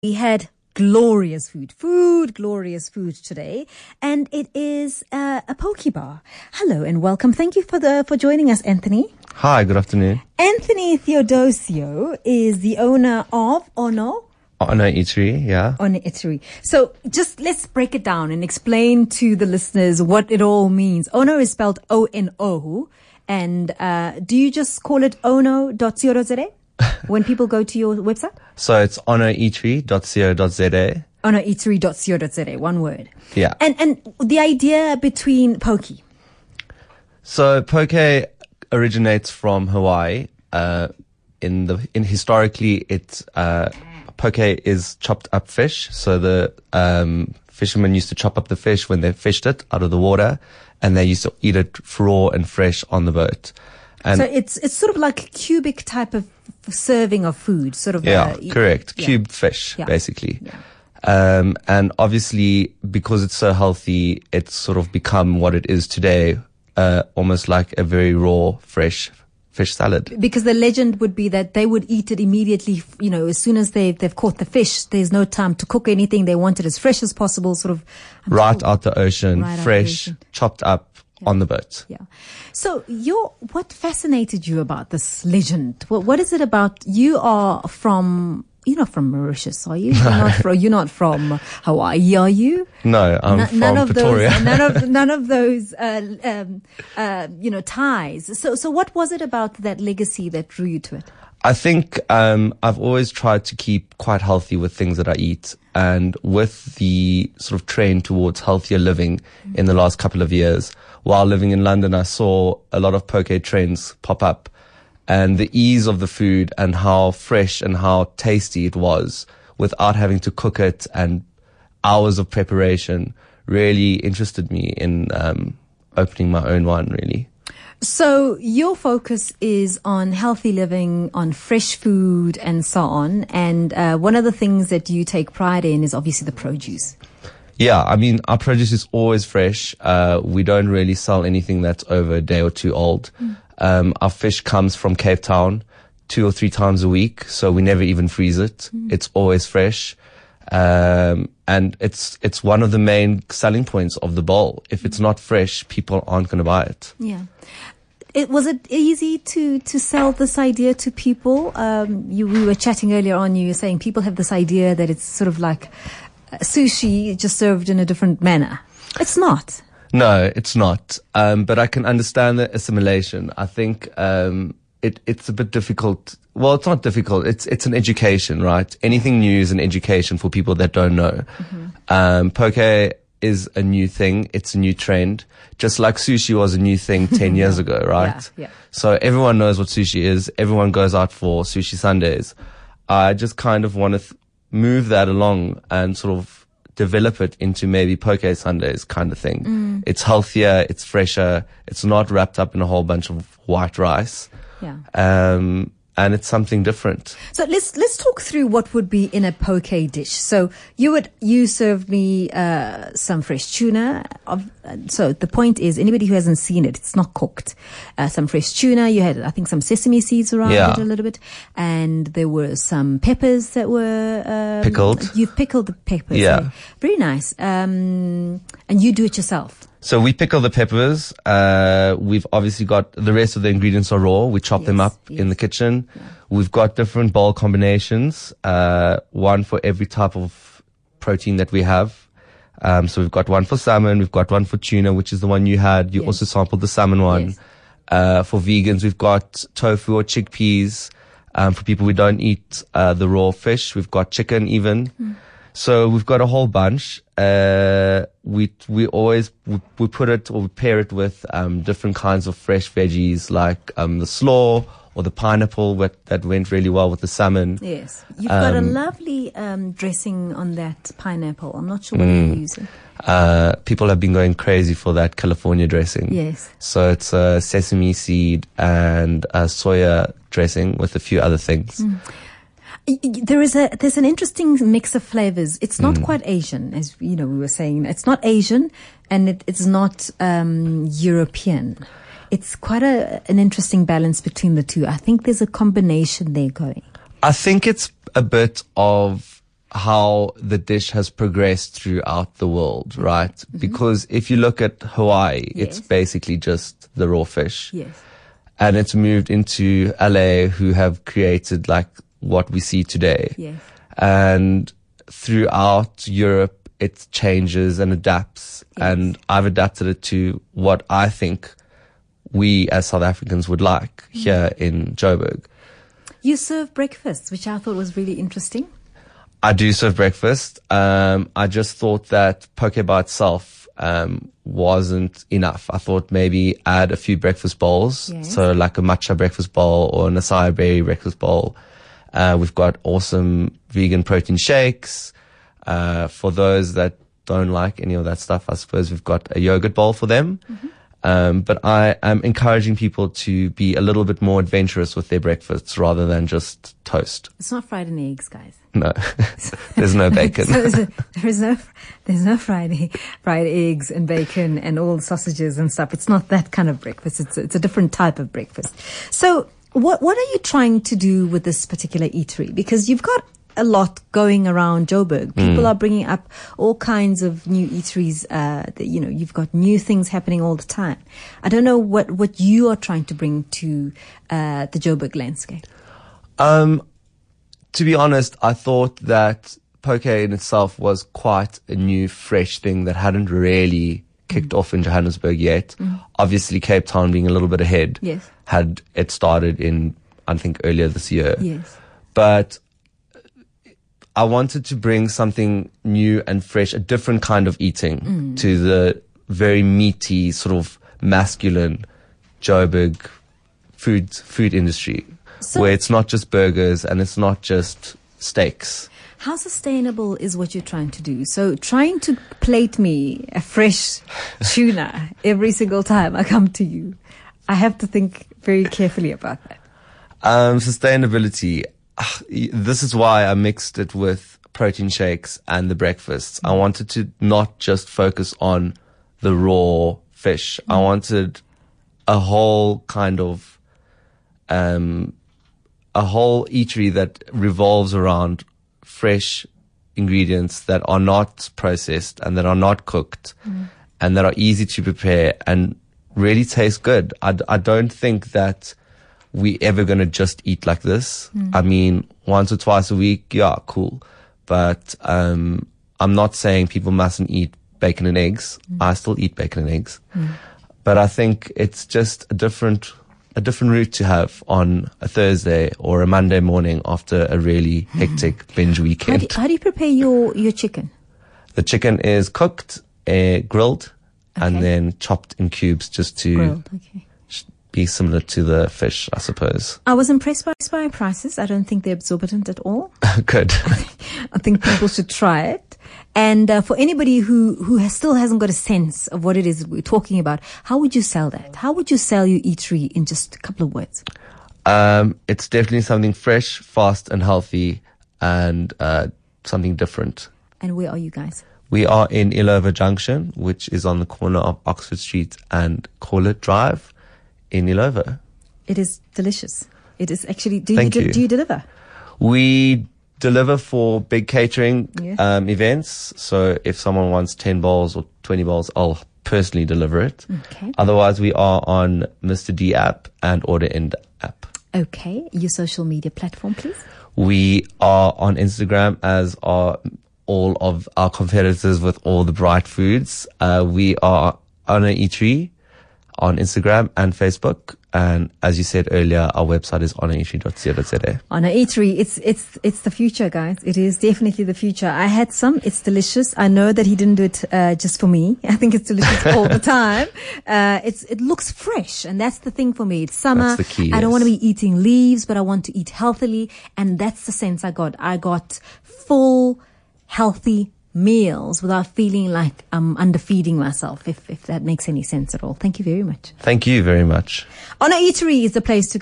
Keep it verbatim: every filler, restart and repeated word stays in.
We had glorious food, food, glorious food today, and it is uh, a poke bar. Hello and welcome. Thank you for the for joining us, Anthony. Hi, good afternoon. Anthony Theodosio is the owner of Ono. Ono Eatery, yeah. Ono Eatery. So just let's break it down and explain to the listeners what it all means. Ono is spelled O N O, and uh, do you just call it ono dot co dot za? When people go to your website? So it's ono eatery dot co dot za. ono eatery dot co dot za, one word. Yeah. And and the idea between poke. So poke originates from Hawaii. Uh, in the in historically, it's uh, poke is chopped up fish. So the um, fishermen used to chop up the fish when they fished it out of the water, and they used to eat it raw and fresh on the boat. And so it's it's sort of like a cubic type of serving of food, sort of. Yeah, uh, correct. Yeah. Cubed fish, Yeah. basically. Yeah. Um, and obviously, because it's so healthy, it's sort of become what it is today, uh, almost like a very raw, fresh fish salad. Because the legend would be that they would eat it immediately, you know, as soon as they, they've caught the fish. There's no time to cook anything. They want it as fresh as possible, sort of. I'm Right sure- out the ocean, Right out the fresh, ocean. chopped up on the boat. Yeah. So your, what fascinated you about this legend? What, what is it about? You are from, you're not from Mauritius, are you? You're not from, you're not from Hawaii, are you? No, I'm N- from none of Pretoria. those, none of, none of those, uh, um, uh, you know, ties. So, so what was it about that legacy that drew you to it? I think um, I've always tried to keep quite healthy with things that I eat. And with the sort of trend towards healthier living mm-hmm. in the last couple of years, while living in London, I saw a lot of poke trends pop up. And the ease of the food and how fresh and how tasty it was without having to cook it and hours of preparation really interested me in um, opening my own one, really. So your focus is on healthy living, on fresh food and so on. And uh, one of the things that you take pride in is obviously the produce. Yeah, I mean, our produce is always fresh. Uh, we don't really sell anything that's over a day or two old. Mm. Um, our fish comes from Cape Town two or three times a week, so we never even freeze it. Mm. It's always fresh. Um, and it's, it's one of the main selling points of the bowl. If it's not fresh, people aren't going to buy it. Yeah. It, was it easy to, to sell this idea to people? Um, you, we were chatting earlier on, you were saying people have this idea that it's sort of like uh, sushi just served in a different manner. It's not. No, it's not. Um, but I can understand the assimilation. I think, um, it, it's a bit difficult. Well, it's not difficult. It's, it's an education, right? Anything new is an education for people that don't know. Mm-hmm. Um, poke is a new thing. It's a new trend. Just like sushi was a new thing ten years ago, right? Yeah, yeah. So everyone knows what sushi is. Everyone goes out for sushi Sundays. I just kind of want to th- move that along and sort of develop it into maybe poke Sundays kind of thing. Mm. It's healthier. It's fresher. It's not wrapped up in a whole bunch of white rice. Yeah. Um, and it's something different. So let's let's talk through what would be in a poke dish. So you would you served me uh, some fresh tuna. Of, uh, so the point is, anybody who hasn't seen it, it's not cooked. Uh, some fresh tuna. You had, I think, some sesame seeds around Yeah. it a little bit, and there were some peppers that were um, Pickled. You've pickled the peppers. Yeah. eh? Very nice. Um, and you do it yourself. So we pickle the peppers. Uh, we've obviously got the rest of the ingredients are raw. We chop them Yes, up yes. in the kitchen. Yeah. We've got different bowl combinations, uh, one for every type of protein that we have. Um, so we've got one for salmon. We've got one for tuna, which is the one you had. You Yes. also sampled the salmon one. Yes. Uh, for vegans, we've got tofu or chickpeas. Um, for people who don't eat, uh, the raw fish, we've got chicken even. Mm. So we've got a whole bunch. Uh, we, we always, we, we put it or we pair it with, um, different kinds of fresh veggies like, um, the slaw or the pineapple that, that went really well with the salmon. Yes. You've got a Um, lovely um, dressing on that pineapple. I'm not sure what Mm. you're using. Uh, people have been going crazy for that California dressing. Yes. So it's a sesame seed and a soya dressing with a few other things. Mm. There is a there's an interesting mix of flavors. It's not mm. quite Asian, as you know we were saying. It's not Asian, and it, it's not um, European. It's quite a an interesting balance between the two. I think there's a combination there going. I think it's a bit of how the dish has progressed throughout the world, right? Mm-hmm. Because if you look at Hawaii, yes. it's basically just the raw fish. Yes. And it's moved into L A, who have created like what we see today. Yes. And throughout Europe, it changes and adapts. Yes. And I've adapted it to what I think we as South Africans would like mm-hmm. here in Joburg. You serve breakfast, which I thought was really interesting. I do serve breakfast. Um, I just thought that poke by itself um, wasn't enough. I thought maybe add a few breakfast bowls. Yes. So like a matcha breakfast bowl or an acai berry breakfast bowl. Uh, we've got awesome vegan protein shakes. Uh, for those that don't like any of that stuff, I suppose we've got a yogurt bowl for them. Mm-hmm. Um, but I am encouraging people to be a little bit more adventurous with their breakfasts rather than just toast. It's not fried in eggs, guys. No, there's no bacon. So there's, a, there is no, there's no fried, fried eggs and bacon and all the sausages and stuff. It's not that kind of breakfast. It's a, it's a different type of breakfast. So what, what are you trying to do with this particular eatery? Because you've got a lot going around Joburg. People mm. are bringing up all kinds of new eateries. Uh, that, you know, you've got new things happening all the time. I don't know what, what you are trying to bring to uh, the Joburg landscape. Um, to be honest, I thought that poke in itself was quite a new, fresh thing that hadn't really kicked mm. off in Johannesburg yet. Mm. Obviously, Cape Town being a little bit ahead, yes. had it started in, I think, earlier this year. Yes. But I wanted to bring something new and fresh, a different kind of eating mm. to the very meaty, sort of masculine Joburg food food industry, so where it's not just burgers and it's not just steaks. How sustainable is what you're trying to do? So trying to plate me a fresh tuna every single time I come to you, I have to think very carefully about that. Um, sustainability. This is why I mixed it with protein shakes and the breakfasts. Mm. I wanted to not just focus on the raw fish. Mm. I wanted a whole kind of, um, a whole eatery that revolves around fresh ingredients that are not processed and that are not cooked mm. and that are easy to prepare and really taste good. I, I don't think that we ever going to just eat like this. Mm. I mean, once or twice a week, yeah, cool. But um, I'm not saying people mustn't eat bacon and eggs. Mm. I still eat bacon and eggs. Mm. But I think it's just a different a different route to have on a Thursday or a Monday morning after a really hectic mm. binge weekend. How do, how do you prepare your, your chicken? The chicken is cooked, uh, grilled, okay. and then chopped in cubes just to... Grilled, okay. be similar to the fish, I suppose. I was impressed by, by prices. I don't think they're exorbitant at all. Good. I think people should try it. And uh, for anybody who, who has, still hasn't got a sense of what it is we're talking about, how would you sell that? How would you sell your eatery in just a couple of words? Um, it's definitely something fresh, fast and healthy and uh, something different. And where are you guys? We are in Illovo Junction, which is on the corner of Oxford Street and Corlett Drive. In Illovo. It is delicious. It is actually, do Thank you, you. do you deliver? We deliver for big catering yeah. um, events. So if someone wants ten bowls or twenty bowls, I'll personally deliver it. Okay. Otherwise, we are on Mister D app and Order In app. Okay. Your social media platform, please? We are on Instagram, as are all of our competitors with all the bright foods. Uh, we are on an eatery on Instagram and Facebook. And as you said earlier, our website is honor eatery dot co dot za. Honor Eatery, it's, it's, it's the future, guys. It is definitely the future. I had some. It's delicious. I know that he didn't do it, uh, just for me. I think it's delicious all the time. Uh, it's, it looks fresh. And that's the thing for me. It's summer. That's the key, I don't yes. want to be eating leaves, but I want to eat healthily. And that's the sense I got. I got full, healthy meals without feeling like I'm underfeeding myself, if, if that makes any sense at all. Thank you very much. Thank you very much. Honor Eatery is the place to go.